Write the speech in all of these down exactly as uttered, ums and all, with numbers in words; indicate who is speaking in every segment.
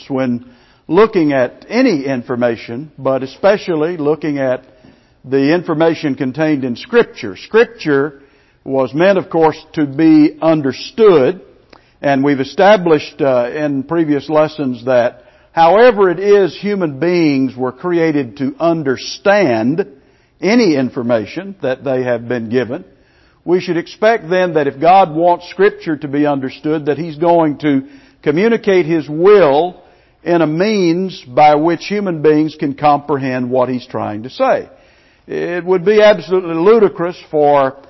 Speaker 1: prudence when looking at any information, but especially looking at the information contained in Scripture. Scripture was meant, of course, to be understood, and we've established uh, in previous lessons that however it is human beings were created to understand any information that they have been given, we should expect then that if God wants Scripture to be understood, that He's going to communicate His will in a means by which human beings can comprehend what He's trying to say. It would be absolutely ludicrous for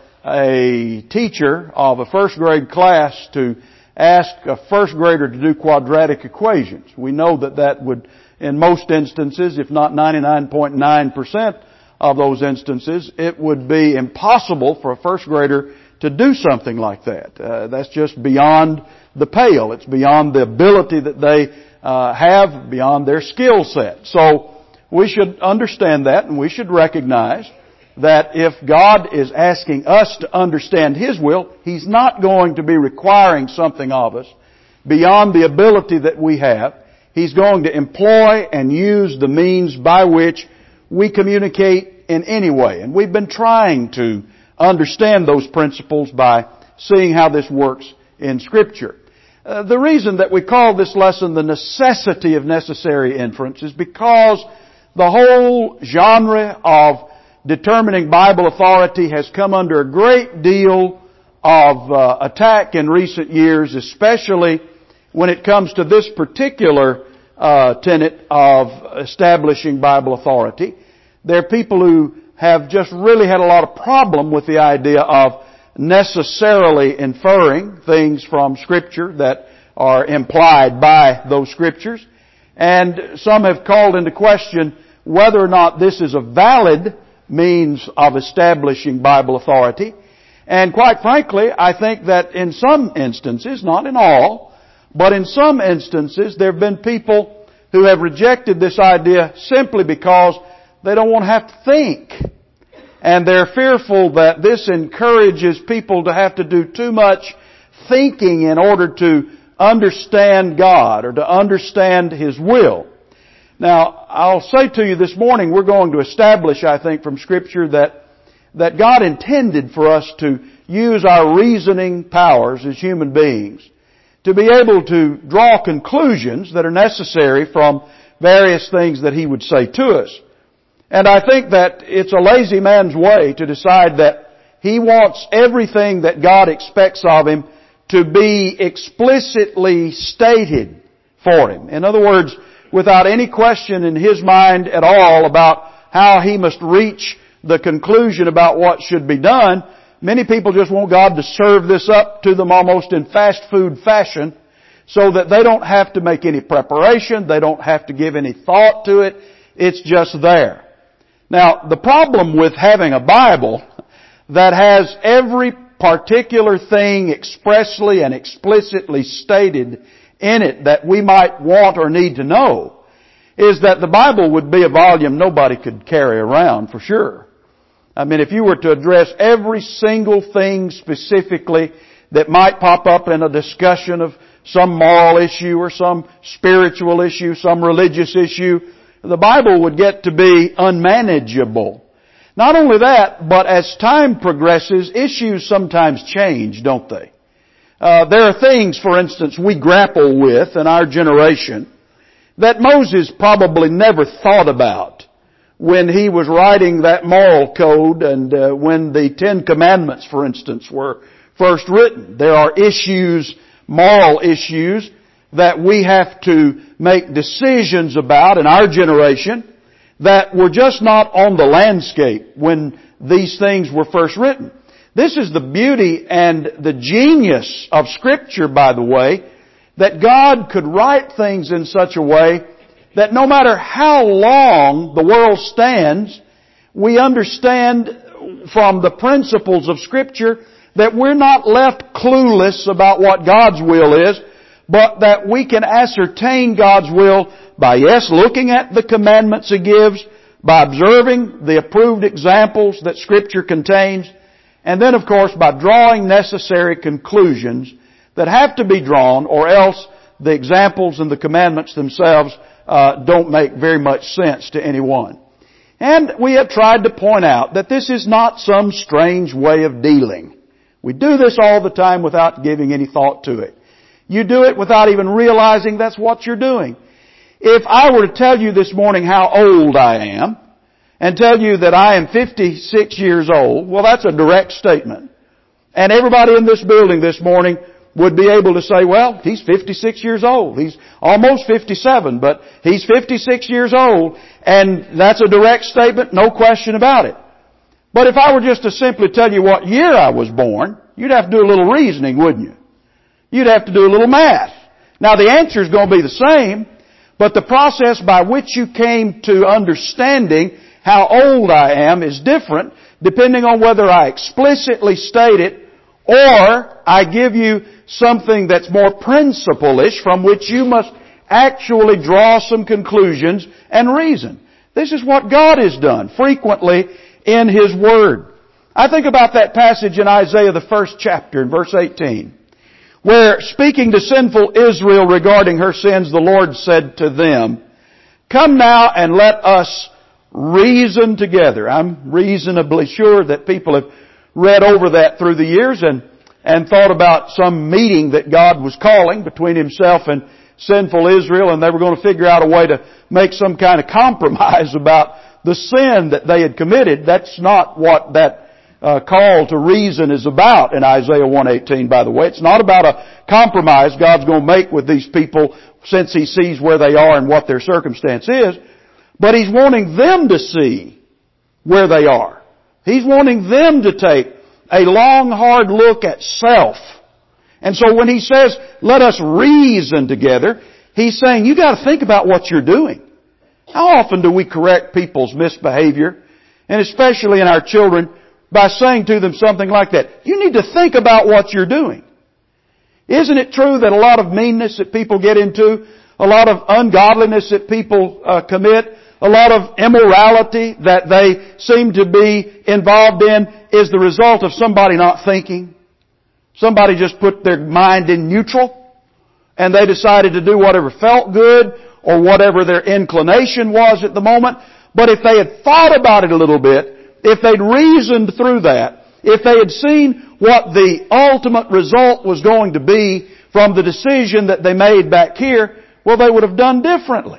Speaker 1: a teacher of a first grade class to ask a first grader to do quadratic equations. We know that that would, in most instances, if not ninety-nine point nine percent of those instances, it would be impossible for a first grader to do something like that. Uh, that's just beyond the pale. It's beyond the ability that they uh, have, beyond their skill set. So we should understand that, and we should recognize that if God is asking us to understand His will, He's not going to be requiring something of us beyond the ability that we have. He's going to employ and use the means by which we communicate in any way. And we've been trying to understand those principles by seeing how this works in Scripture. Uh, the reason that we call this lesson the necessity of necessary inference is because the whole genre of determining Bible authority has come under a great deal of uh, attack in recent years, especially when it comes to this particular uh, tenet of establishing Bible authority. There are people who have just really had a lot of problem with the idea of necessarily inferring things from Scripture that are implied by those Scriptures. And some have called into question whether or not this is a valid means of establishing Bible authority. And quite frankly, I think that in some instances, not in all, but in some instances, there have been people who have rejected this idea simply because they don't want to have to think. And they're fearful that this encourages people to have to do too much thinking in order to understand God or to understand His will. Now, I'll say to you this morning, we're going to establish, I think, from Scripture that, that God intended for us to use our reasoning powers as human beings to be able to draw conclusions that are necessary from various things that He would say to us. And I think that it's a lazy man's way to decide that he wants everything that God expects of him to be explicitly stated for him. In other words, without any question in his mind at all about how he must reach the conclusion about what should be done, many people just want God to serve this up to them almost in fast food fashion so that they don't have to make any preparation, they don't have to give any thought to it, it's just there. Now, the problem with having a Bible that has every particular thing expressly and explicitly stated in it that we might want or need to know is that the Bible would be a volume nobody could carry around for sure. I mean, if you were to address every single thing specifically that might pop up in a discussion of some moral issue or some spiritual issue, some religious issue, the Bible would get to be unmanageable. Not only that, but as time progresses, issues sometimes change, don't they? Uh, there are things, for instance, we grapple with in our generation that Moses probably never thought about when he was writing that moral code and uh, when the Ten Commandments, for instance, were first written. There are issues, moral issues, that we have to make decisions about in our generation that were just not on the landscape when these things were first written. This is the beauty and the genius of Scripture, by the way, that God could write things in such a way that no matter how long the world stands, we understand from the principles of Scripture that we're not left clueless about what God's will is, but that we can ascertain God's will by, yes, looking at the commandments He gives, by observing the approved examples that Scripture contains, and then, of course, by drawing necessary conclusions that have to be drawn, or else the examples and the commandments themselves uh, don't make very much sense to anyone. And we have tried to point out that this is not some strange way of dealing. We do this all the time without giving any thought to it. You do it without even realizing that's what you're doing. If I were to tell you this morning how old I am, and tell you that I am fifty-six years old, well, that's a direct statement. And everybody in this building this morning would be able to say, well, he's fifty-six years old. He's almost fifty-seven, but he's fifty-six years old, and that's a direct statement, no question about it. But if I were just to simply tell you what year I was born, you'd have to do a little reasoning, wouldn't you? You'd have to do a little math. Now the answer is going to be the same, but the process by which you came to understanding how old I am is different depending on whether I explicitly state it or I give you something that's more principle-ish from which you must actually draw some conclusions and reason. This is what God has done frequently in His Word. I think about that passage in Isaiah, the first chapter, in verse eighteen, where speaking to sinful Israel regarding her sins, the Lord said to them, "Come now and let us reason together." I'm reasonably sure that people have read over that through the years and, and thought about some meeting that God was calling between Himself and sinful Israel, and they were going to figure out a way to make some kind of compromise about the sin that they had committed. That's not what that uh, call to reason is about in Isaiah one eighteen, by the way. It's not about a compromise God's going to make with these people since He sees where they are and what their circumstance is. But He's wanting them to see where they are. He's wanting them to take a long, hard look at self. And so when He says, let us reason together, He's saying, you got to think about what you're doing. How often do we correct people's misbehavior, and especially in our children, by saying to them something like that? You need to think about what you're doing. Isn't it true that a lot of meanness that people get into, a lot of ungodliness that people uh, commit, a lot of immorality that they seem to be involved in is the result of somebody not thinking? Somebody just put their mind in neutral and they decided to do whatever felt good or whatever their inclination was at the moment. But if they had thought about it a little bit, if they'd reasoned through that, if they had seen what the ultimate result was going to be from the decision that they made back here, well, they would have done differently.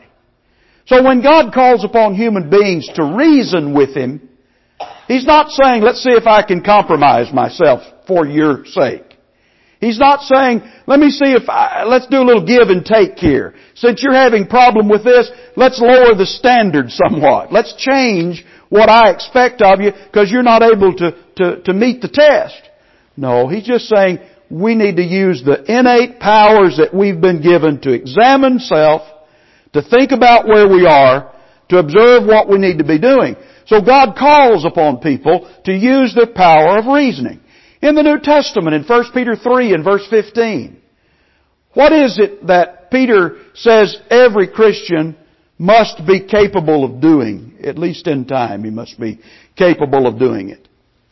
Speaker 1: So when God calls upon human beings to reason with Him, He's not saying, let's see if I can compromise myself for your sake. He's not saying, let me see if I, let's do a little give and take here. Since you're having problem with this, let's lower the standard somewhat. Let's change what I expect of you because you're not able to, to, to meet the test. No, He's just saying we need to use the innate powers that we've been given to examine self, to think about where we are, to observe what we need to be doing. So God calls upon people to use their power of reasoning. In the New Testament, in First Peter three and verse fifteen, what is it that Peter says every Christian must be capable of doing? At least in time, he must be capable of doing it.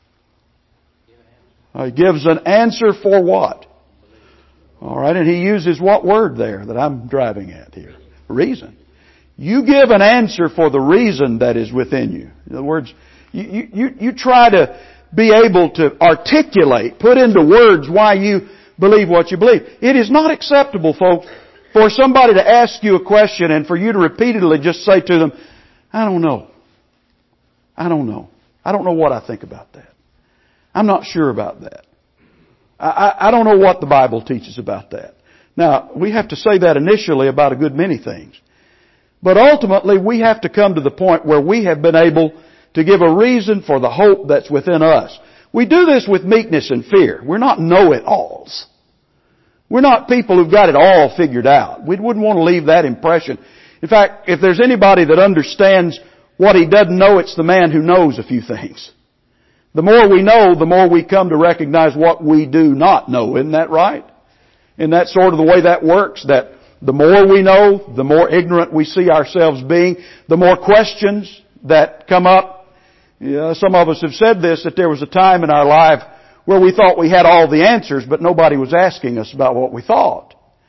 Speaker 1: Uh, he gives an answer for what? All right, and he uses what word there that I'm driving at here? Reason. You give an answer for the reason that is within you. In other words, you, you, you try to be able to articulate, put into words why you believe what you believe. It is not acceptable, folks, for somebody to ask you a question and for you to repeatedly just say to them, I don't know. I don't know. I don't know what I think about that. I'm not sure about that. I, I, I don't know what the Bible teaches about that. Now, we have to say that initially about a good many things. But ultimately, we have to come to the point where we have been able to give a reason for the hope that's within us. We do this with meekness and fear. We're not know-it-alls. We're not people who've got it all figured out. We wouldn't want to leave that impression. In fact, if there's anybody that understands what he doesn't know, it's the man who knows a few things. The more we know, the more we come to recognize what we do not know. Isn't that right? And that's sort of the way that works, that the more we know, the more ignorant we see ourselves being, the more questions that come up. You know, some of us have said this, that there was a time in our life where we thought we had all the answers, but nobody was asking us about what we thought.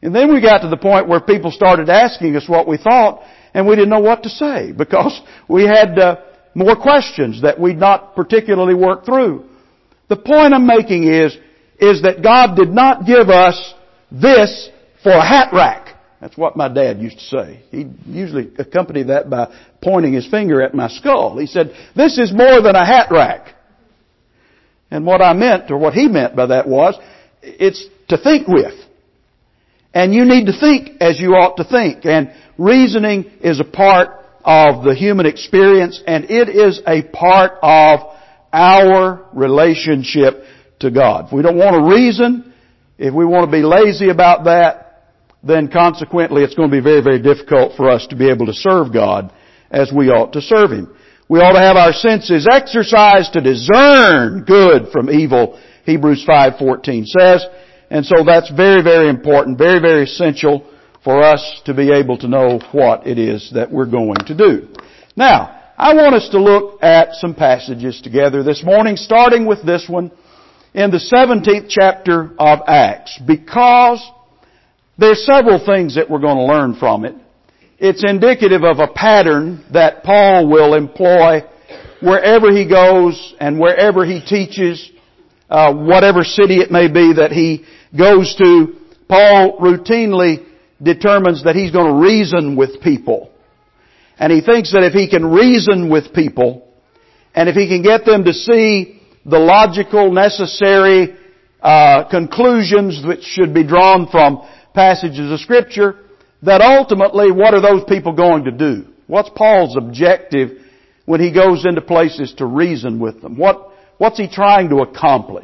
Speaker 1: And then we got to the point where people started asking us what we thought, and we didn't know what to say because we had uh, more questions that we'd not particularly worked through. The point I'm making is, is that God did not give us this for a hat rack. That's what my dad used to say. He usually accompanied that by pointing his finger at my skull. He said, this is more than a hat rack. And what I meant, or what he meant by that was, it's to think with. And you need to think as you ought to think. And reasoning is a part of the human experience, and it is a part of our relationship to God. If we don't want to reason, if we want to be lazy about that, then consequently it's going to be very, very difficult for us to be able to serve God as we ought to serve Him. We ought to have our senses exercised to discern good from evil, Hebrews five fourteen says. And so that's very, very important, very, very essential for us to be able to know what it is that we're going to do. Now, I want us to look at some passages together this morning, starting with this one in the seventeenth chapter of Acts, because there's several things that we're going to learn from it. It's indicative of a pattern that Paul will employ wherever he goes and wherever he teaches, uh, whatever city it may be that he goes to. Paul routinely determines that he's going to reason with people. And he thinks that if he can reason with people, and if he can get them to see the logical, necessary uh, conclusions which should be drawn from passages of Scripture, that ultimately, what are those people going to do? What's Paul's objective when he goes into places to reason with them? What, what's he trying to accomplish?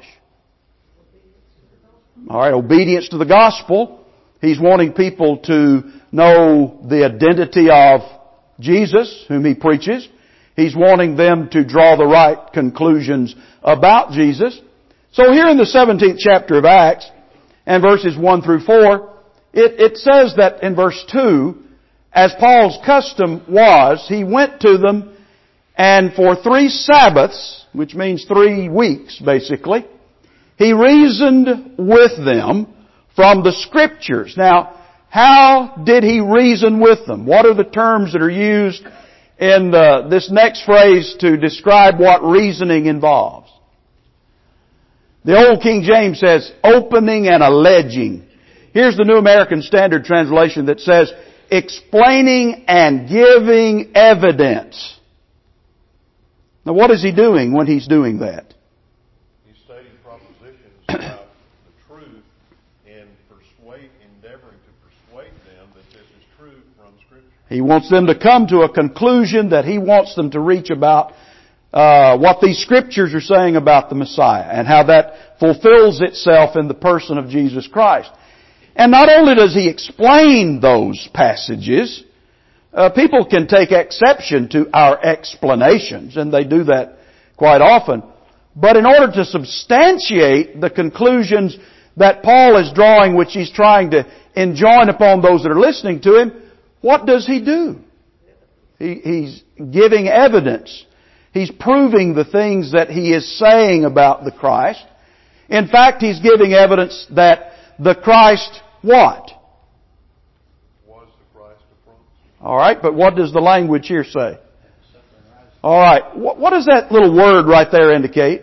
Speaker 1: All right, obedience to the gospel. He's wanting people to know the identity of Jesus, whom he preaches. He's wanting them to draw the right conclusions about Jesus. So here in the seventeenth chapter of Acts, and verses one through four, It, it says that in verse two, as Paul's custom was, he went to them and for three Sabbaths, which means three weeks basically, he reasoned with them from the Scriptures. Now, how did he reason with them? What are the terms that are used in the, this next phrase to describe what reasoning involves? The old King James says, opening and alleging. Here's the New American Standard Translation that says, explaining and giving evidence. Now what is he doing when he's doing that?
Speaker 2: He's stating propositions about the truth and persuade, endeavoring to persuade them that this is true from Scripture.
Speaker 1: He wants them to come to a conclusion that he wants them to reach about uh, what these Scriptures are saying about the Messiah and how that fulfills itself in the person of Jesus Christ. And not only does he explain those passages, uh, people can take exception to our explanations, and they do that quite often. But in order to substantiate the conclusions that Paul is drawing, which he's trying to enjoin upon those that are listening to him, what does he do? He, he's giving evidence. He's proving the things that he is saying about the Christ. In fact, he's giving evidence that the Christ what?
Speaker 2: Was the Christ a promise?
Speaker 1: All right, but what does the language here say? All right, what, what does that little word right there indicate?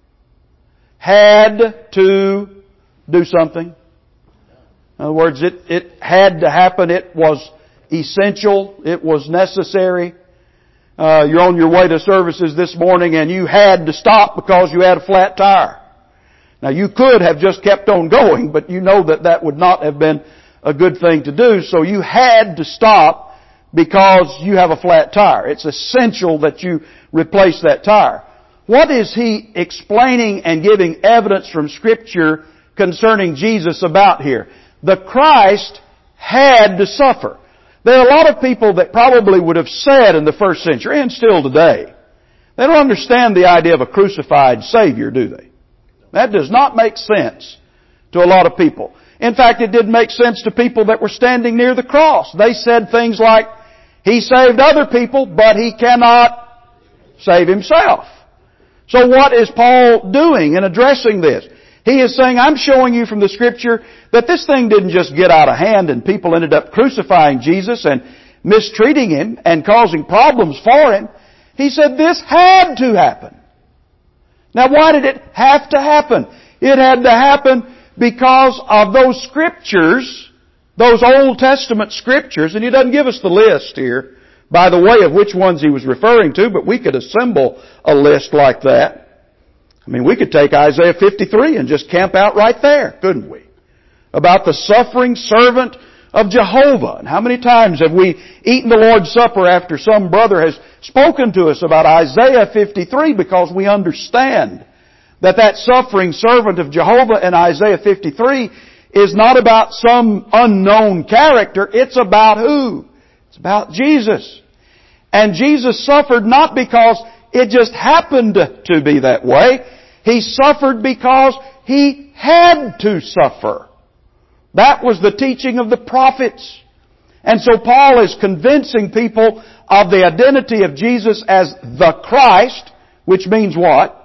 Speaker 1: Had to do something. In other words, it, it had to happen. It was essential. It was necessary. Uh, you're on your way to services this morning and you had to stop because you had a flat tire. Now you could have just kept on going, but you know that that would not have been a good thing to do. So you had to stop because you have a flat tire. It's essential that you replace that tire. What is he explaining and giving evidence from Scripture concerning Jesus about here? The Christ had to suffer. There are a lot of people that probably would have said in the first century, and still today, they don't understand the idea of a crucified Savior, do they? That does not make sense to a lot of people. In fact, it didn't make sense to people that were standing near the cross. They said things like, He saved other people, but He cannot save Himself. So what is Paul doing in addressing this? He is saying, I'm showing you from the Scripture that this thing didn't just get out of hand and people ended up crucifying Jesus and mistreating Him and causing problems for Him. He said this had to happen. Now why did it have to happen? It had to happen because of those Scriptures, those Old Testament Scriptures, and He doesn't give us the list here, by the way, of which ones He was referring to, but we could assemble a list like that. I mean, we could take Isaiah fifty-three and just camp out right there, couldn't we? About the suffering servant of Jehovah. And how many times have we eaten the Lord's Supper after some brother has spoken to us about Isaiah fifty-three, because we understand that that suffering servant of Jehovah in Isaiah fifty-three is not about some unknown character. It's about who? It's about Jesus. And Jesus suffered not because it just happened to be that way. He suffered because He had to suffer. That was the teaching of the prophets. And so Paul is convincing people of the identity of Jesus as the Christ, which means what?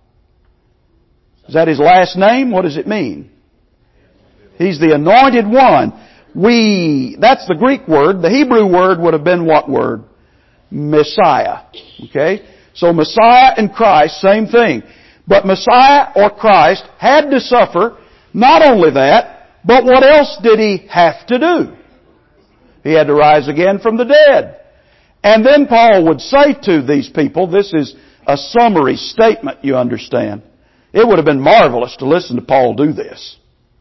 Speaker 1: Is that His last name? What does it mean? He's the anointed one. We, that's the Greek word. The Hebrew word would have been what word? Messiah. Okay? So Messiah and Christ, same thing. But Messiah or Christ had to suffer. Not only that, but what else did He have to do? He had to rise again from the dead. And then Paul would say to these people, this is a summary statement, you understand. It would have been marvelous to listen to Paul do this.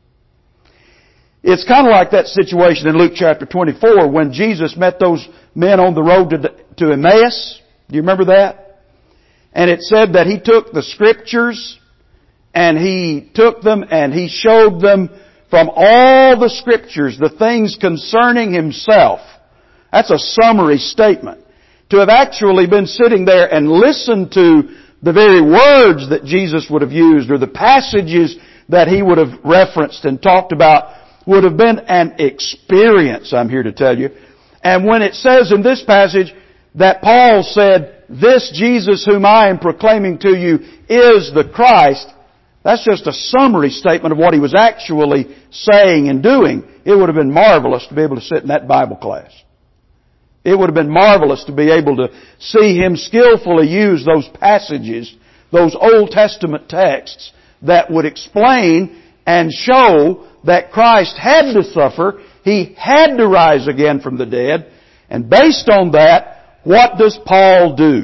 Speaker 1: It's kind of like that situation in Luke chapter twenty-four when Jesus met those men on the road to, to Emmaus. Do you remember that? And it said that He took the Scriptures and He took them and He showed them from all the Scriptures the things concerning Himself. That's a summary statement. To have actually been sitting there and listened to the very words that Jesus would have used or the passages that He would have referenced and talked about would have been an experience, I'm here to tell you. And when it says in this passage that Paul said, this Jesus whom I am proclaiming to you is the Christ, that's just a summary statement of what He was actually saying and doing. It would have been marvelous to be able to sit in that Bible class. It would have been marvelous to be able to see Him skillfully use those passages, those Old Testament texts that would explain and show that Christ had to suffer, He had to rise again from the dead, and based on that, what does Paul do?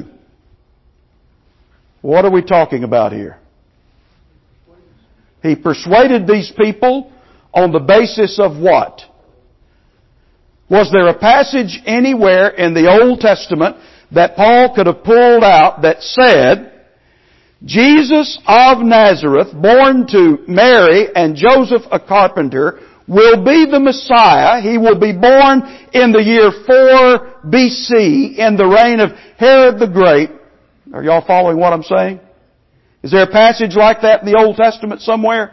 Speaker 1: What are we talking about here? He persuaded these people on the basis of what? Was there a passage anywhere in the Old Testament that Paul could have pulled out that said, Jesus of Nazareth, born to Mary and Joseph a carpenter, will be the Messiah. He will be born in the year four B C in the reign of Herod the Great. Are y'all following what I'm saying? Is there a passage like that in the Old Testament somewhere?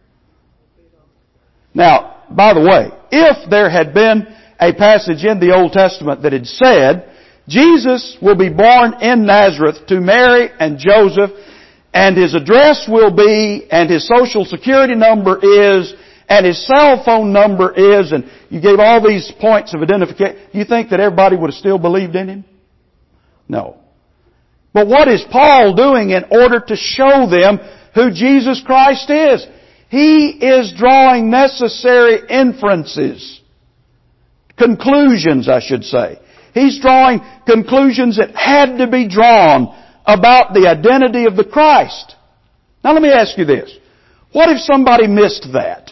Speaker 1: Now, by the way, if there had been a passage in the Old Testament that had said, Jesus will be born in Nazareth to Mary and Joseph, and His address will be, and His social security number is, and His cell phone number is, and you gave all these points of identification, do you think that everybody would have still believed in Him? No. But what is Paul doing in order to show them who Jesus Christ is? He is drawing necessary inferences. Conclusions, I should say. He's drawing conclusions that had to be drawn about the identity of the Christ. Now let me ask you this. What if somebody missed that?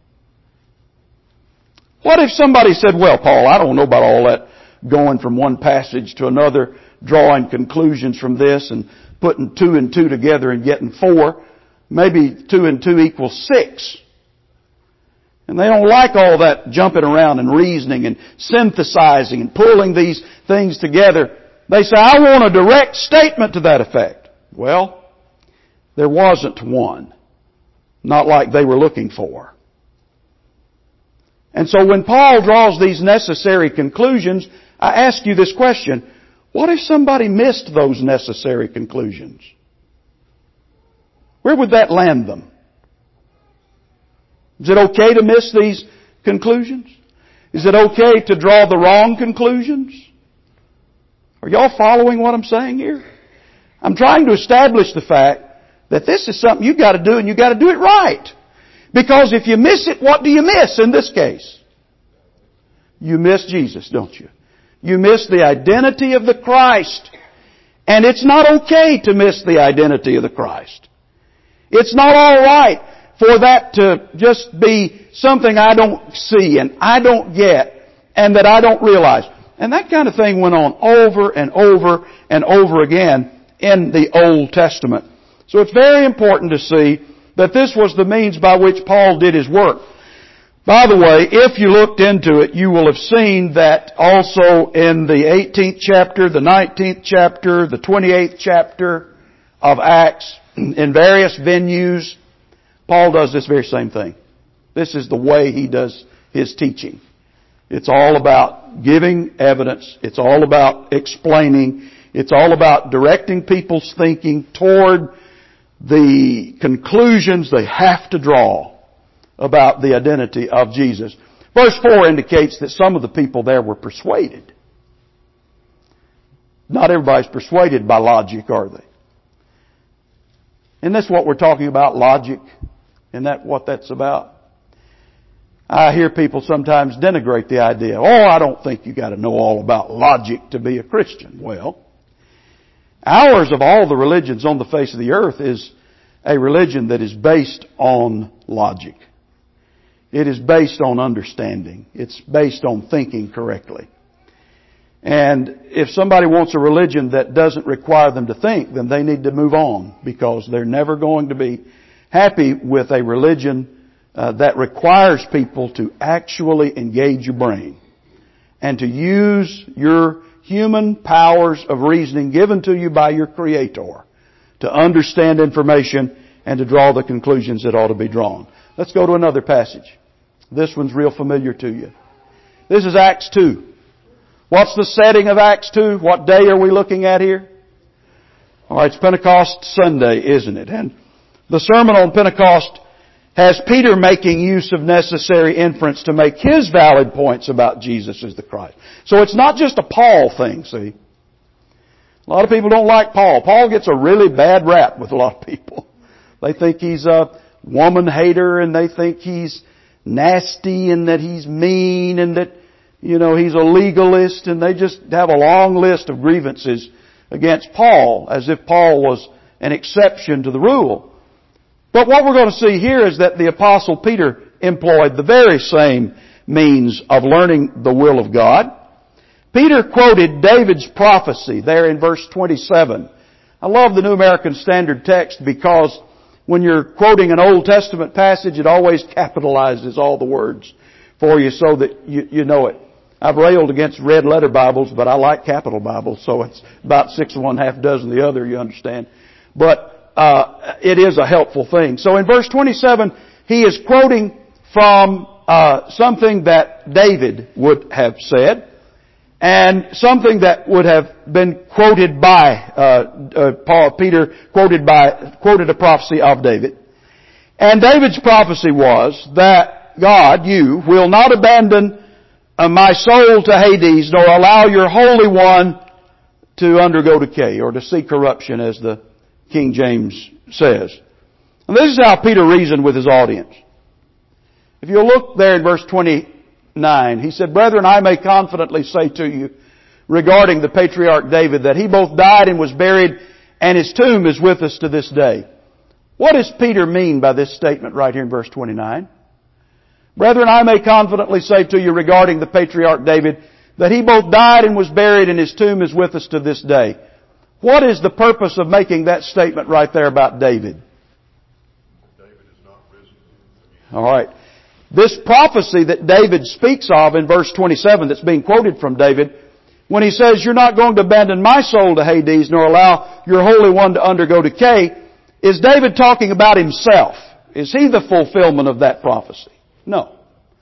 Speaker 1: What if somebody said, well, Paul, I don't know about all that going from one passage to another, drawing conclusions from this and putting two and two together and getting four. Maybe two and two equals six. And they don't like all that jumping around and reasoning and synthesizing and pulling these things together. They say, I want a direct statement to that effect. Well, there wasn't one. Not like they were looking for. And so when Paul draws these necessary conclusions, I ask you this question. What if somebody missed those necessary conclusions? Where would that land them? Is it okay to miss these conclusions? Is it okay to draw the wrong conclusions? Are y'all following what I'm saying here? I'm trying to establish the fact that this is something you've got to do, and you've got to do it right. Because if you miss it, what do you miss in this case? You miss Jesus, don't you? You miss the identity of the Christ. And it's not okay to miss the identity of the Christ. It's not all right for that to just be something I don't see and I don't get and that I don't realize. And that kind of thing went on over and over and over again in the Old Testament. So it's very important to see that this was the means by which Paul did his work. By the way, if you looked into it, you will have seen that also in the eighteenth chapter, the nineteenth chapter, the twenty-eighth chapter of Acts, in various venues, Paul does this very same thing. This is the way he does his teaching. It's all about giving evidence. It's all about explaining. It's all about directing people's thinking toward the conclusions they have to draw about the identity of Jesus. Verse four indicates that some of the people there were persuaded. Not everybody's persuaded by logic, are they? Isn't this what we're talking about, logic? Isn't that what that's about? I hear people sometimes denigrate the idea, oh, I don't think you got to know all about logic to be a Christian. Well, ours of all the religions on the face of the earth is a religion that is based on logic. It is based on understanding. It's based on thinking correctly. And if somebody wants a religion that doesn't require them to think, then they need to move on, because they're never going to be happy with a religion uh, that requires people to actually engage your brain and to use your human powers of reasoning given to you by your Creator to understand information and to draw the conclusions that ought to be drawn. Let's go to another passage. This one's real familiar to you. This is Acts two. What's the setting of Acts two? What day are we looking at here? All right, it's Pentecost Sunday, isn't it? And the sermon on Pentecost has Peter making use of necessary inference to make his valid points about Jesus as the Christ. So it's not just a Paul thing, see? A lot of people don't like Paul. Paul gets a really bad rap with a lot of people. They think he's a woman hater, and they think he's nasty, and that he's mean, and that, you know, he's a legalist, and they just have a long list of grievances against Paul, as if Paul was an exception to the rule. But what we're going to see here is that the Apostle Peter employed the very same means of learning the will of God. Peter quoted David's prophecy there in verse twenty-seven. I love the New American Standard Text, because when you're quoting an Old Testament passage, it always capitalizes all the words for you so that you, you know it. I've railed against red letter Bibles, but I like capital Bibles, so it's about six of one, half dozen the other, you understand. But uh it is a helpful thing. So in verse twenty-seven, he is quoting from uh something that David would have said, and something that would have been quoted by uh, uh Paul Peter quoted by quoted a prophecy of David. And David's prophecy was that God, you, will not abandon uh, my soul to Hades, nor allow your Holy One to undergo decay, or to see corruption, as the King James says. And this is how Peter reasoned with his audience. If you look there in verse twenty-nine, he said, "Brethren, I may confidently say to you regarding the patriarch David that he both died and was buried, and his tomb is with us to this day." What does Peter mean by this statement right here in verse twenty-nine? "Brethren, I may confidently say to you regarding the patriarch David that he both died and was buried, and his tomb is with us to this day." What is the purpose of making that statement right there about David?
Speaker 2: David is not risen.
Speaker 1: All right. This prophecy that David speaks of in verse twenty-seven, that's being quoted from David, when he says, "You're not going to abandon my soul to Hades, nor allow your Holy One to undergo decay," is David talking about himself? Is he the fulfillment of that prophecy? No.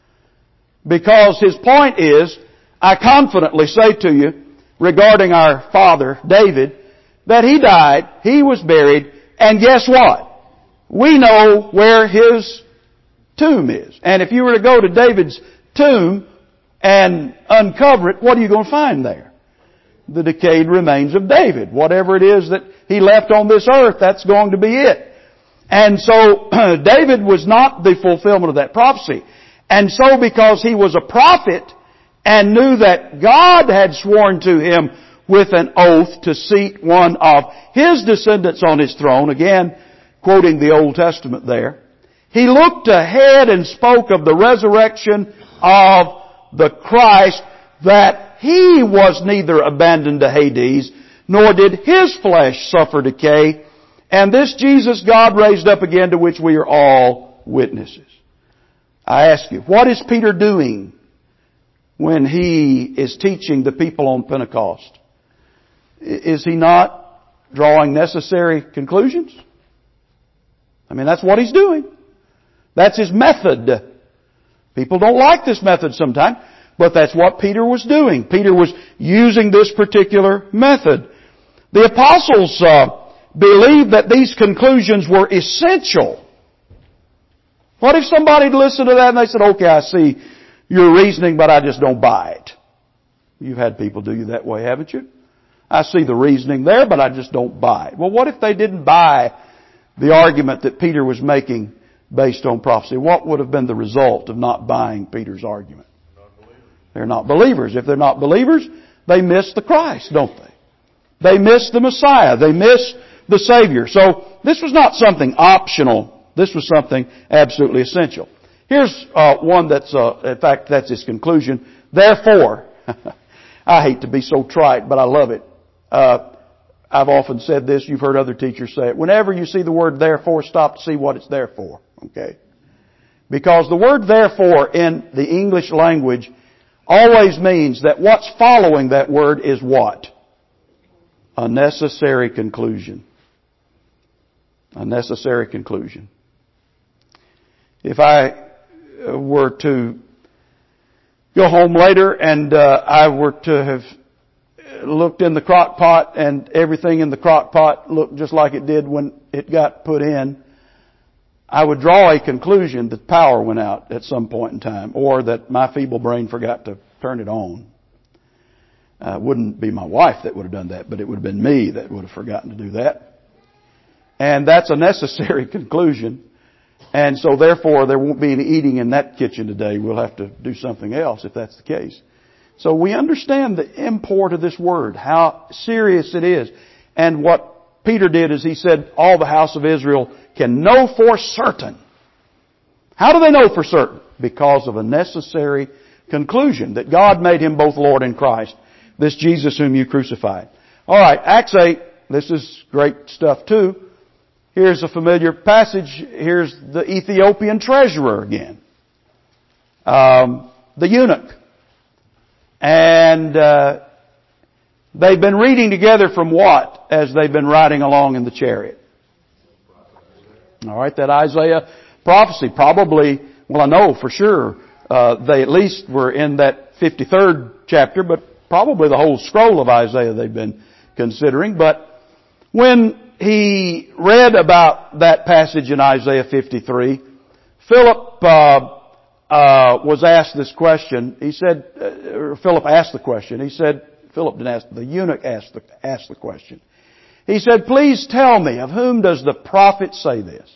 Speaker 1: Because his point is, I confidently say to you regarding our father David, that he died, he was buried, and guess what? We know where his tomb is. And if you were to go to David's tomb and uncover it, what are you going to find there? The decayed remains of David. Whatever it is that he left on this earth, that's going to be it. And so David was not the fulfillment of that prophecy. And so because he was a prophet and knew that God had sworn to him with an oath to seat one of his descendants on his throne, again, quoting the Old Testament there, he looked ahead and spoke of the resurrection of the Christ, that He was neither abandoned to Hades, nor did His flesh suffer decay, and this Jesus God raised up again, to which we are all witnesses. I ask you, what is Peter doing when he is teaching the people on Pentecost? Is he not drawing necessary conclusions? I mean, that's what he's doing. That's his method. People don't like this method sometimes, but that's what Peter was doing. Peter was using this particular method. The apostles uh, believed that these conclusions were essential. What if somebody listened to that and they said, okay, I see your reasoning, but I just don't buy it? You've had people do you that way, haven't you? I see the reasoning there, but I just don't buy it. Well, what if they didn't buy the argument that Peter was making based on prophecy? What would have been the result of not buying Peter's argument? They're not believers. If they're not believers, they miss the Christ, don't they? They miss the Messiah. They miss the Savior. So this was not something optional. This was something absolutely essential. Here's uh, one that's, uh, in fact, that's his conclusion. Therefore, I hate to be so trite, but I love it. Uh, I've often said this. You've heard other teachers say it. Whenever you see the word therefore, stop to see what it's there for. Okay? Because the word therefore in the English language always means that what's following that word is what? A necessary conclusion. A necessary conclusion. If I were to go home later and uh, I were to have looked in the crock pot and everything in the crock pot looked just like it did when it got put in, I would draw a conclusion that power went out at some point in time, or that my feeble brain forgot to turn it on. Uh, it wouldn't be my wife that would have done that, but it would have been me that would have forgotten to do that. And that's a necessary conclusion. And so therefore there won't be any eating in that kitchen today. We'll have to do something else if that's the case. So we understand the import of this word, how serious it is. And what Peter did is he said, all the house of Israel can know for certain. How do they know for certain? Because of a necessary conclusion that God made Him both Lord and Christ, this Jesus whom you crucified. All right, Acts eight. This is great stuff too. Here's a familiar passage. Here's the Ethiopian treasurer again. Um, the eunuch. And uh, they've been reading together from what as they've been riding along in the chariot? All right, that Isaiah prophecy. Probably, well, I know for sure uh, they at least were in that fifty-third chapter, but probably the whole scroll of Isaiah they've been considering. But when he read about that passage in Isaiah fifty-three, Philip uh, uh, was asked this question. He said, uh, Philip asked the question. He said, Philip didn't ask, the eunuch asked the, asked the question. He said, please tell me, of whom does the prophet say this?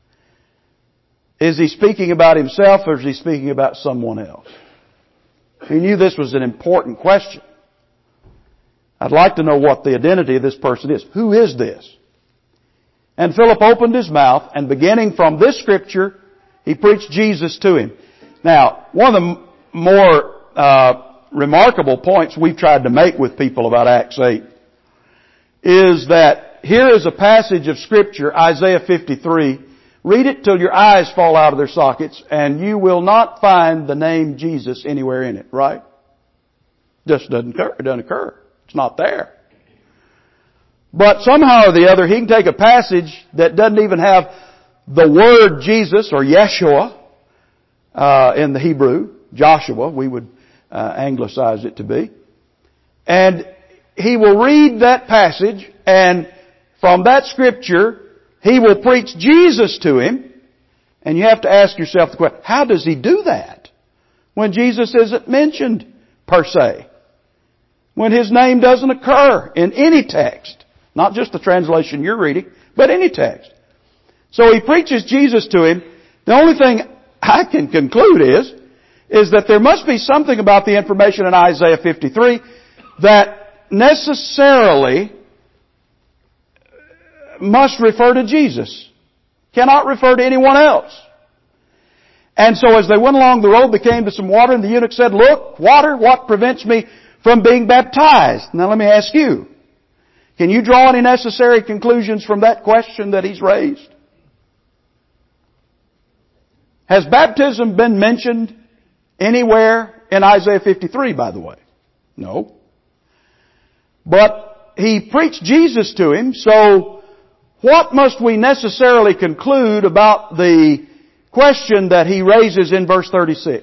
Speaker 1: Is he speaking about himself or is he speaking about someone else? He knew this was an important question. I'd like to know what the identity of this person is. Who is this? And Philip opened his mouth, and beginning from this scripture, he preached Jesus to him. Now, one of the more uh, remarkable points we've tried to make with people about Acts eight is that here is a passage of scripture, Isaiah fifty-three. Read it till your eyes fall out of their sockets, and you will not find the name Jesus anywhere in it, right? Just doesn't occur. It doesn't occur. It's not there. But somehow or the other, he can take a passage that doesn't even have the word Jesus or Yeshua uh, in the Hebrew, Joshua, we would uh, anglicize it to be. And he will read that passage, and from that scripture, he will preach Jesus to him. And you have to ask yourself the question, how does He do that when Jesus isn't mentioned per se? When His name doesn't occur in any text. Not just the translation you're reading, but any text. So He preaches Jesus to him. The only thing I can conclude is, is that there must be something about the information in Isaiah fifty-three that necessarily must refer to Jesus. Cannot refer to anyone else. And so as they went along the road, they came to some water, and the eunuch said, "Look, water, what prevents me from being baptized?" Now let me ask you, can you draw any necessary conclusions from that question that he's raised? Has baptism been mentioned anywhere in Isaiah fifty-three, by the way? No. But he preached Jesus to him, so what must we necessarily conclude about the question that he raises in verse thirty-six?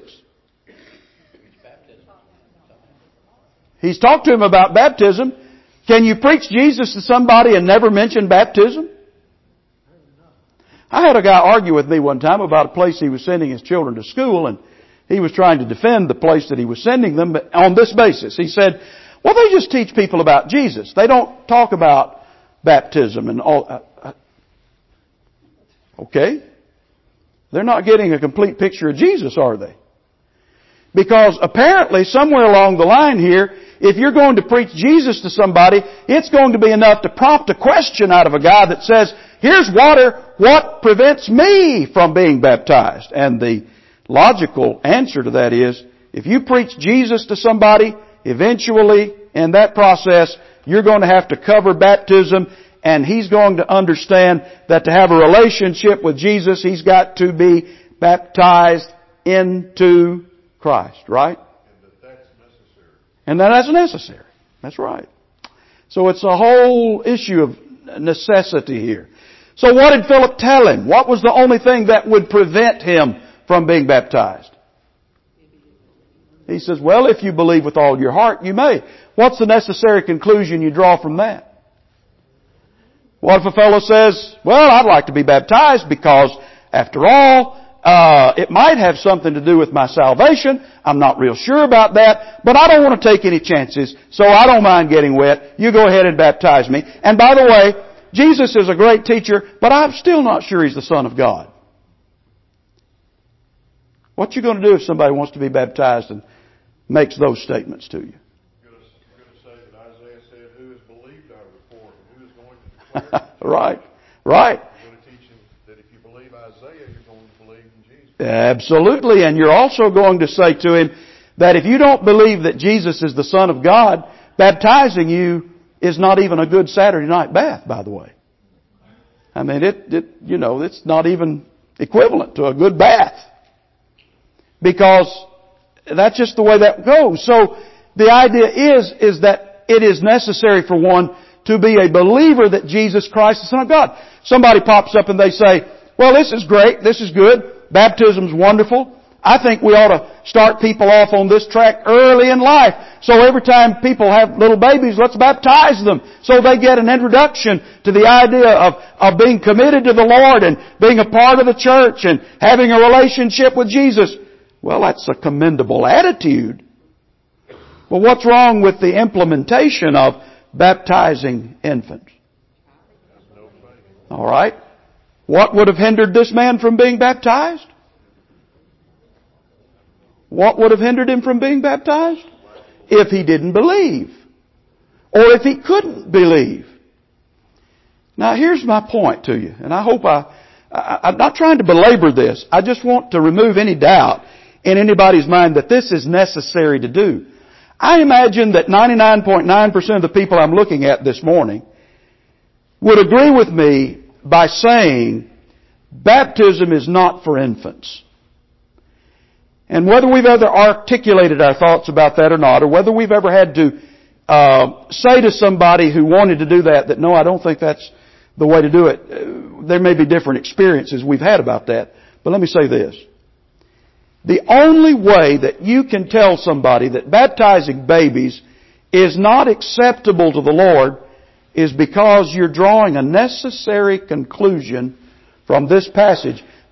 Speaker 1: He's talked to him about baptism. Can you preach Jesus to somebody and never mention baptism? I had a guy argue with me one time about a place he was sending his children to school, and he was trying to defend the place that he was sending them but on this basis. He said, well, they just teach people about Jesus. They don't talk about baptism and all. Okay. They're not getting a complete picture of Jesus, are they? Because apparently somewhere along the line here, if you're going to preach Jesus to somebody, it's going to be enough to prompt a question out of a guy that says, here's water, what prevents me from being baptized? And the logical answer to that is, if you preach Jesus to somebody, eventually in that process, you're going to have to cover baptism, and he's going to understand that to have a relationship with Jesus, he's got to be baptized into Christ, right?
Speaker 2: And that that's necessary.
Speaker 1: And that that's necessary. That's right. So it's a whole issue of necessity here. So what did Philip tell him? What was the only thing that would prevent him from being baptized? He says, well, if you believe with all your heart, you may. What's the necessary conclusion you draw from that? What if a fellow says, well, I'd like to be baptized because, after all, uh, it might have something to do with my salvation. I'm not real sure about that, but I don't want to take any chances, so I don't mind getting wet. You go ahead and baptize me. And by the way, Jesus is a great teacher, but I'm still not sure He's the Son of God. What you going to do if somebody wants to be baptized and makes those statements to you?
Speaker 2: You're going to say that Isaiah said, who has believed our report and who is going to declare it?
Speaker 1: Right, right.
Speaker 2: You're going to teach him that if you believe Isaiah, you're going to believe in Jesus.
Speaker 1: Absolutely. And you're also going to say to him that if you don't believe that Jesus is the Son of God, baptizing you is not even a good Saturday night bath, by the way. I mean, it, it, you know, it's not even equivalent to a good bath. Because that's just the way that goes. So the idea is, is that it is necessary for one to be a believer that Jesus Christ is the Son of God. Somebody pops up and they say, well, this is great, this is good, baptism's wonderful. I think we ought to start people off on this track early in life. So every time people have little babies, let's baptize them so they get an introduction to the idea of, of being committed to the Lord and being a part of the church and having a relationship with Jesus. Well, that's a commendable attitude. Well, what's wrong with the implementation of baptizing infants? All right. What would have hindered this man from being baptized? What would have hindered him from being baptized? If he didn't believe. Or if he couldn't believe. Now here's my point to you, and I hope I, I, I'm not trying to belabor this. I just want to remove any doubt in anybody's mind that this is necessary to do. I imagine that ninety-nine point nine percent of the people I'm looking at this morning would agree with me by saying baptism is not for infants. And whether we've ever articulated our thoughts about that or not, or whether we've ever had to uh, say to somebody who wanted to do that, that no, I don't think that's the way to do it. Uh, there may be different experiences we've had about that. But let me say this. The only way that you can tell somebody that baptizing babies is not acceptable to the Lord is because you're drawing a necessary conclusion from this passage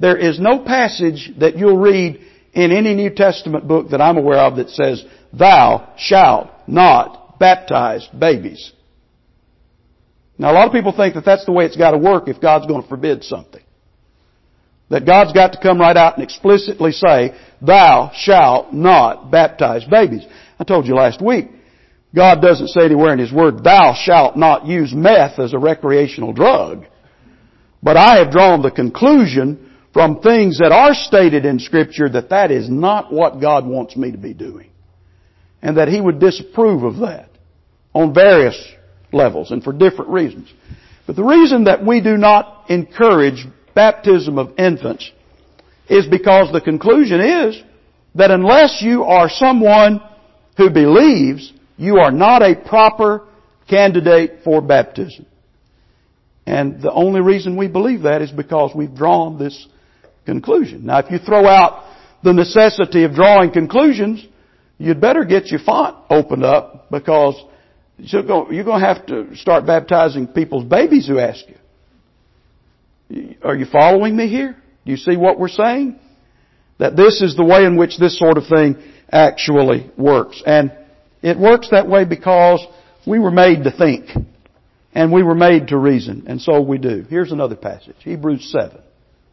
Speaker 1: There is no passage that you'll read in any New Testament book that I'm aware of that says, "Thou shalt not baptize babies." Now, a lot of people think that that's the way it's got to work if God's going to forbid something. That God's got to come right out and explicitly say, "Thou shalt not baptize babies." I told you last week, God doesn't say anywhere in His Word, "Thou shalt not use meth as a recreational drug." But I have drawn the conclusion from things that are stated in Scripture that that is not what God wants me to be doing. And that He would disapprove of that on various levels and for different reasons. But the reason that we do not encourage baptism of infants is because the conclusion is that unless you are someone who believes, you are not a proper candidate for baptism. And the only reason we believe that is because we've drawn this conclusion. Now, if you throw out the necessity of drawing conclusions, you'd better get your font opened up, because you're going to have to start baptizing people's babies who ask you. Are you following me here? Do you see what we're saying? That this is the way in which this sort of thing actually works. And it works that way because we were made to think. And we were made to reason. And so we do. Here's another passage. Hebrews seven.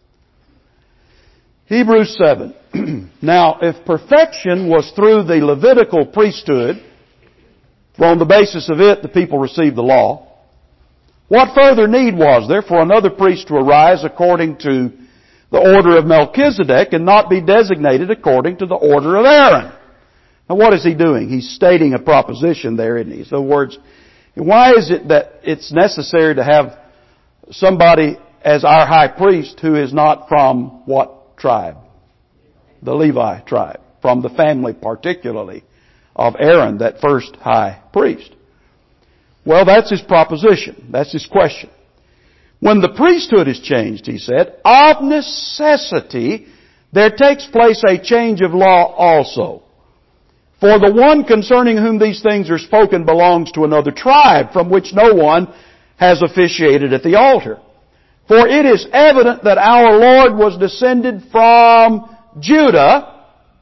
Speaker 1: Hebrews seven. Now, if perfection was through the Levitical priesthood, for on the basis of it the people received the law, what further need was there for another priest to arise according to the order of Melchizedek and not be designated according to the order of Aaron? Now, what is he doing? He's stating a proposition there, isn't he? In other words, why is it that it's necessary to have somebody as our high priest who is not from what tribe? The Levi tribe. From the family particularly of Aaron, that first high priest. Well, that's his proposition. That's his question. When the priesthood is changed, he said, of necessity there takes place a change of law also. For the one concerning whom these things are spoken belongs to another tribe, from which no one has officiated at the altar. For it is evident that our Lord was descended from Judah,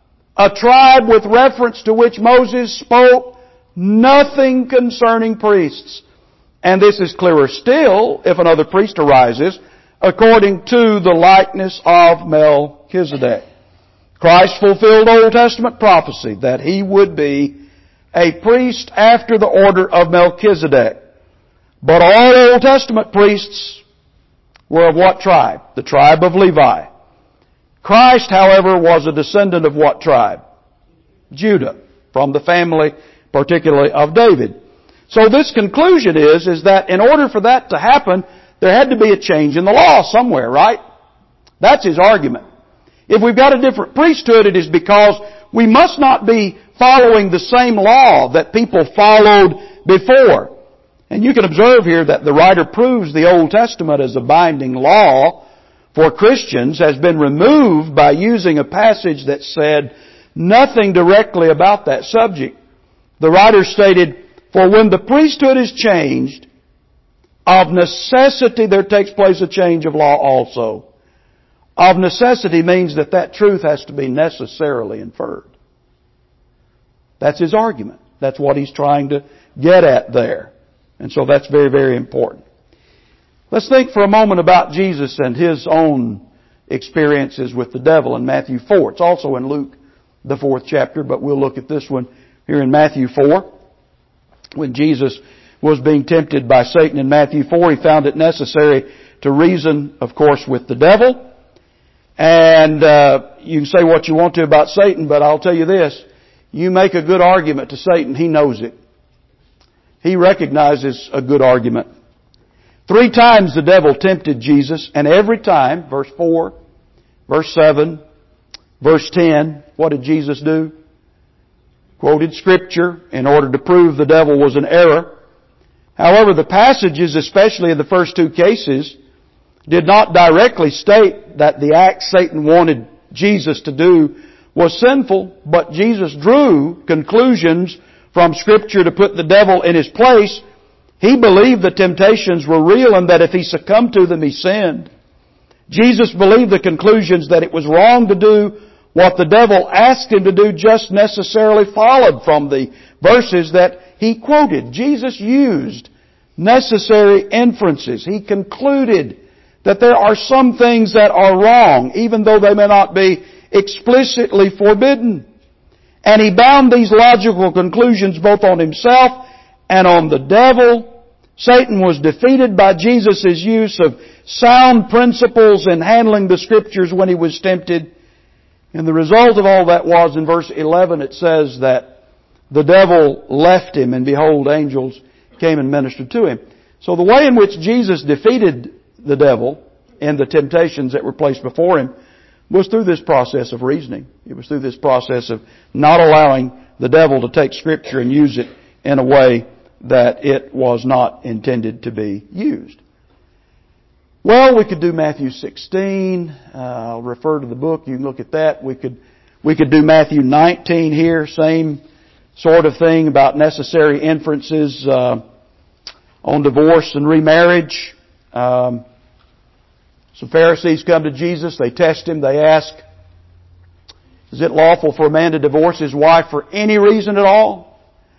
Speaker 1: a tribe with reference to which Moses spoke nothing concerning priests. And this is clearer still if another priest arises according to the likeness of Melchizedek. Christ fulfilled Old Testament prophecy that He would be a priest after the order of Melchizedek. But all Old Testament priests were of what tribe? The tribe of Levi. Christ, however, was a descendant of what tribe? Judah, from the family particularly of David. So this conclusion is, is that in order for that to happen, there had to be a change in the law somewhere, right? That's his argument. If we've got a different priesthood, it is because we must not be following the same law that people followed before. And you can observe here that the writer proves the Old Testament as a binding law for Christians has been removed by using a passage that said nothing directly about that subject. The writer stated, for when the priesthood is changed, of necessity there takes place a change of law also. Of necessity means that that truth has to be necessarily inferred. That's his argument. That's what he's trying to get at there. And so that's very, very important. Let's think for a moment about Jesus and His own experiences with the devil in Matthew four. It's also in Luke, the fourth chapter, but we'll look at this one here in Matthew four. When Jesus was being tempted by Satan in Matthew four, He found it necessary to reason, of course, with the devil. And uh, you can say what you want to about Satan, but I'll tell you this. You make a good argument to Satan, he knows it. He recognizes a good argument. Three times the devil tempted Jesus, and every time, verse four, verse seven, verse ten, what did Jesus do? Quoted Scripture in order to prove the devil was in error. However, the passages, especially in the first two cases, did not directly state that the act Satan wanted Jesus to do was sinful, but Jesus drew conclusions from Scripture to put the devil in his place. He believed the temptations were real and that if he succumbed to them, he sinned. Jesus believed the conclusions that it was wrong to do what the devil asked him to do just necessarily followed from the verses that he quoted. Jesus used necessary inferences. He concluded that there are some things that are wrong, even though they may not be explicitly forbidden. And he bound these logical conclusions both on himself and on the devil. Satan was defeated by Jesus' use of sound principles in handling the Scriptures when he was tempted. And the result of all that was, in verse eleven, it says that the devil left him, and behold, angels came and ministered to him. So the way in which Jesus defeated the devil and the temptations that were placed before him was through this process of reasoning. It was through this process of not allowing the devil to take Scripture and use it in a way that it was not intended to be used. Well, we could do Matthew sixteen. Uh, I'll refer to the book. You can look at that. We could we could do Matthew nineteen here. Same sort of thing about necessary inferences uh, on divorce and remarriage. Um, some Pharisees come to Jesus. They test Him. They ask, is it lawful for a man to divorce his wife for any reason at all?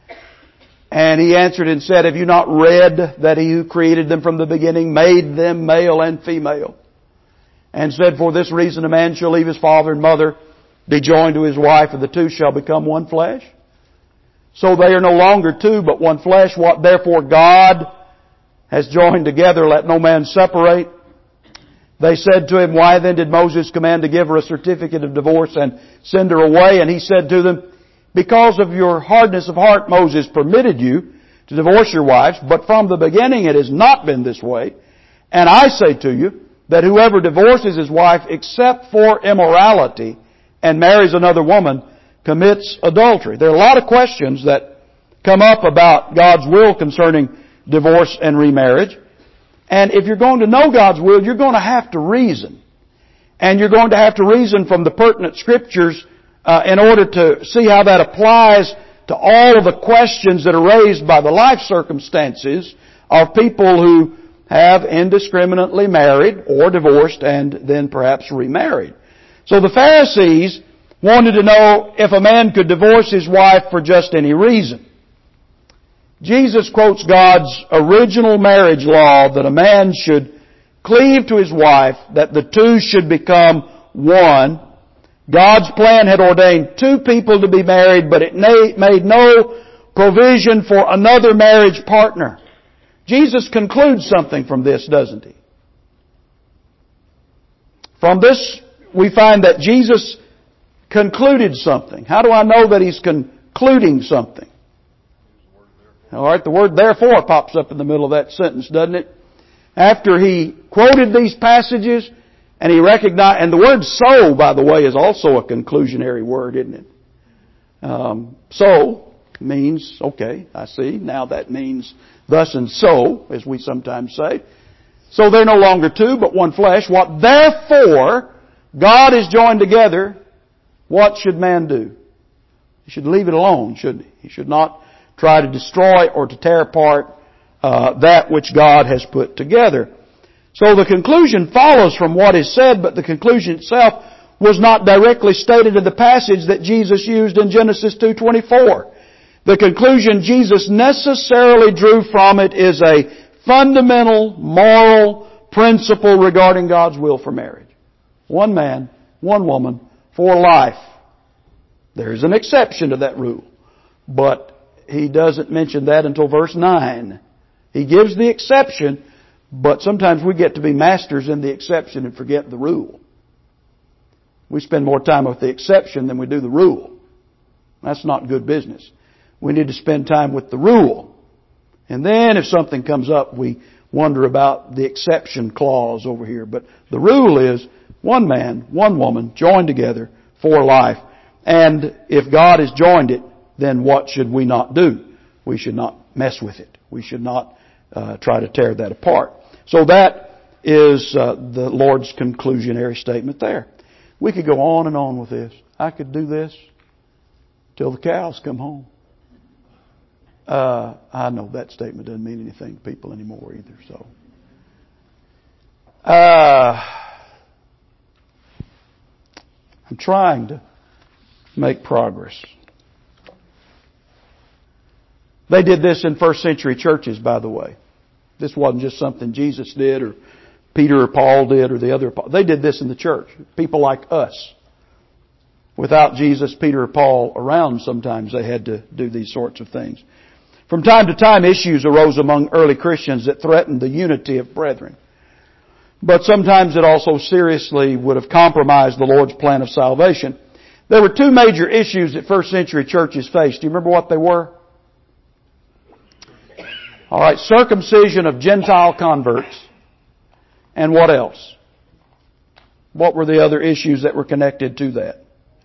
Speaker 1: And He answered and said, have you not read that He who created them from the beginning made them male and female? And said, for this reason a man shall leave his father and mother, be joined to his wife, and the two shall become one flesh. So they are no longer two, but one flesh. What therefore God has joined together, let no man separate. They said to Him, why then did Moses command to give her a certificate of divorce and send her away? And He said to them, because of your hardness of heart, Moses permitted you to divorce your wives, but from the beginning it has not been this way. And I say to you that whoever divorces his wife except for immorality and marries another woman commits adultery. There are a lot of questions that come up about God's will concerning divorce and remarriage. And if you're going to know God's will, you're going to have to reason. And you're going to have to reason from the pertinent Scriptures Uh, in order to see how that applies to all of the questions that are raised by the life circumstances of people who have indiscriminately married or divorced and then perhaps remarried. So the Pharisees wanted to know if a man could divorce his wife for just any reason. Jesus quotes God's original marriage law that a man should cleave to his wife, that the two should become one. God's plan had ordained two people to be married, but it made no provision for another marriage partner. Jesus concludes something from this, doesn't He? From this, we find that Jesus concluded something. How do I know that He's concluding something? All right, the word therefore pops up in the middle of that sentence, doesn't it? After He quoted these passages, and He recognized, and the word so, by the way, is also a conclusionary word, isn't it? Um, so means, okay, I see. Now that means thus and so, as we sometimes say. So they're no longer two, but one flesh. What therefore God is joined together, what should man do? He should leave it alone, shouldn't he? He should not try to destroy or to tear apart uh, that which God has put together. So the conclusion follows from what is said, but the conclusion itself was not directly stated in the passage that Jesus used in Genesis two twenty-four. The conclusion Jesus necessarily drew from it is a fundamental moral principle regarding God's will for marriage. One man, one woman, for life. There's an exception to that rule, but He doesn't mention that until verse nine. He gives the exception, but sometimes we get to be masters in the exception and forget the rule. We spend more time with the exception than we do the rule. That's not good business. We need to spend time with the rule. And then if something comes up, we wonder about the exception clause over here. But the rule is one man, one woman, joined together for life. And if God has joined it, then what should we not do? We should not mess with it. We should not uh, try to tear that apart. So that is uh, the Lord's conclusionary statement there. We could go on and on with this. I could do this till the cows come home. Uh, I know that statement doesn't mean anything to people anymore either. So, uh, I'm trying to make progress. They did this in first century churches, by the way. This wasn't just something Jesus did or Peter or Paul did or the other. They did this in the church. People like us. Without Jesus, Peter, or Paul around, sometimes they had to do these sorts of things. From time to time, issues arose among early Christians that threatened the unity of brethren. But sometimes it also seriously would have compromised the Lord's plan of salvation. There were two major issues that first century churches faced. Do you remember what they were? All right, circumcision of Gentile converts. And what else? What were the other issues that were connected to that?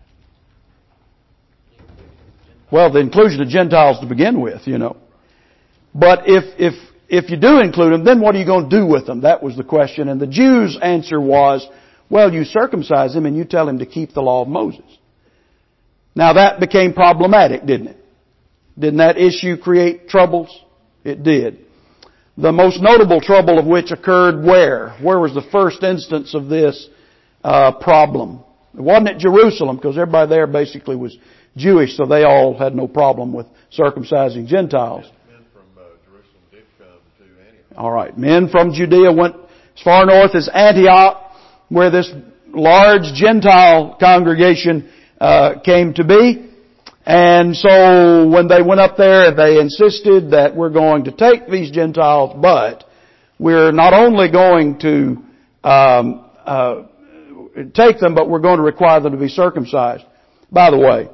Speaker 1: Well, the inclusion of Gentiles to begin with, you know. But if, if, if you do include them, then what are you going to do with them? That was the question. And the Jews' answer was, well, you circumcise him and you tell him to keep the law of Moses. Now that became problematic, didn't it? Didn't that issue create troubles? It did. The most notable trouble of which occurred where? Where was the first instance of this uh, problem? It wasn't at Jerusalem, because everybody there basically was Jewish, so they all had no problem with circumcising Gentiles.
Speaker 2: Men from uh, Jerusalem did come to Antioch.
Speaker 1: All right. Men from Judea went as far north as Antioch, where this large Gentile congregation uh, came to be. And so when they went up there, they insisted that we're going to take these Gentiles, but we're not only going to um, uh, take them, but we're going to require them to be circumcised. By the way,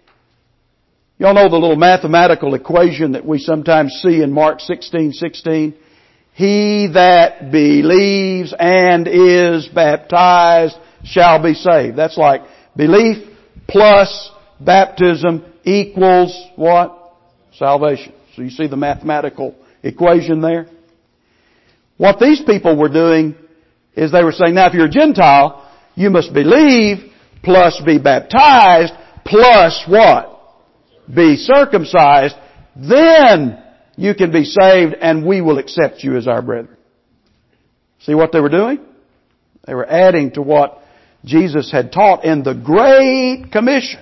Speaker 1: y'all know the little mathematical equation that we sometimes see in Mark sixteen sixteen? He that believes and is baptized shall be saved. That's like belief plus baptism equals what? Salvation. So you see the mathematical equation there? What these people were doing is they were saying, now if you're a Gentile, you must believe plus be baptized plus what? Be circumcised. Then you can be saved and we will accept you as our brethren. See what they were doing? They were adding to what Jesus had taught in the Great Commission.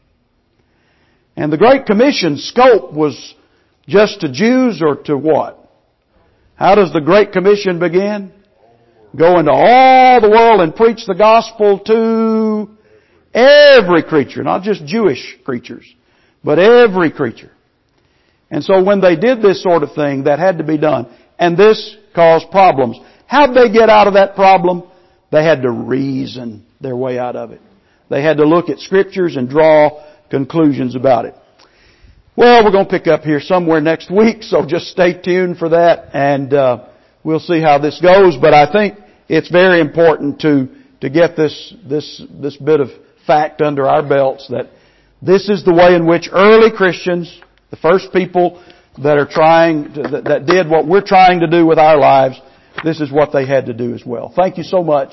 Speaker 1: And the Great Commission's scope was just to Jews or to what? How does the Great Commission begin? Go into all the world and preach the gospel to every creature, not just Jewish creatures, but every creature. And so when they did this sort of thing, that had to be done. And this caused problems. How'd they get out of that problem? They had to reason their way out of it. They had to look at Scriptures and draw conclusions about it. Well, we're going to pick up here somewhere next week, so just stay tuned for that, and uh, we'll see how this goes. But I think it's very important to to get this this this bit of fact under our belts that this is the way in which early Christians, the first people that are trying to, that, that did what we're trying to do with our lives, this is what they had to do as well. Thank you so much.